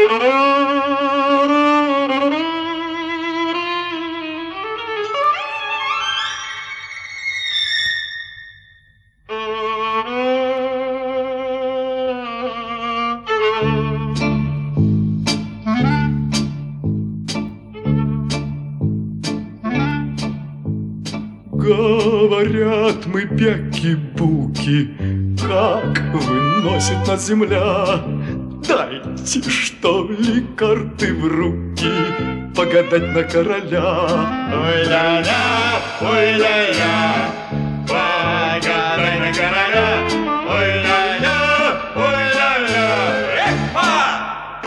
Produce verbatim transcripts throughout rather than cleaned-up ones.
Говорят, мы бяки-буки, как выносит нас земля. Дайте, что ли, карты в руки, погадать на короля. Ой-ля-ля, ой-ля-ля, погадай на короля. Ой-ля-ля, ой-ля-ля, эхо!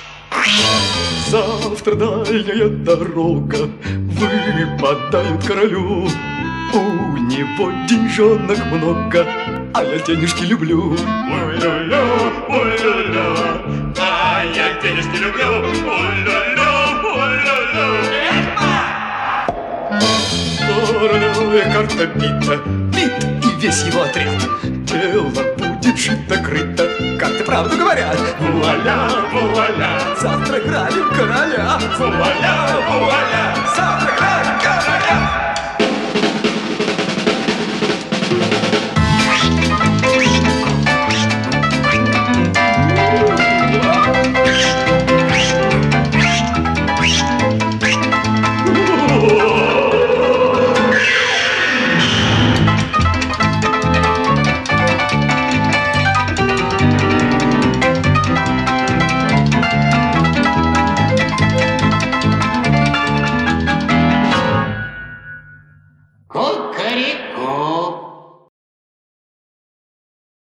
Завтра дальняя дорога выпадает королю. У него деньжонок много, а я денежки люблю. Ой-ля-ля, ой-ля-ля, а я денежки люблю. Ой-ля-ля, ой-ля-ля, эхо! Королевая карта бита, бит и весь его отряд. Дело будет шито-крыто, карты правду говорят. Вуаля, вуаля, Завтра грабим короля. вуаля, вуаля, Завтра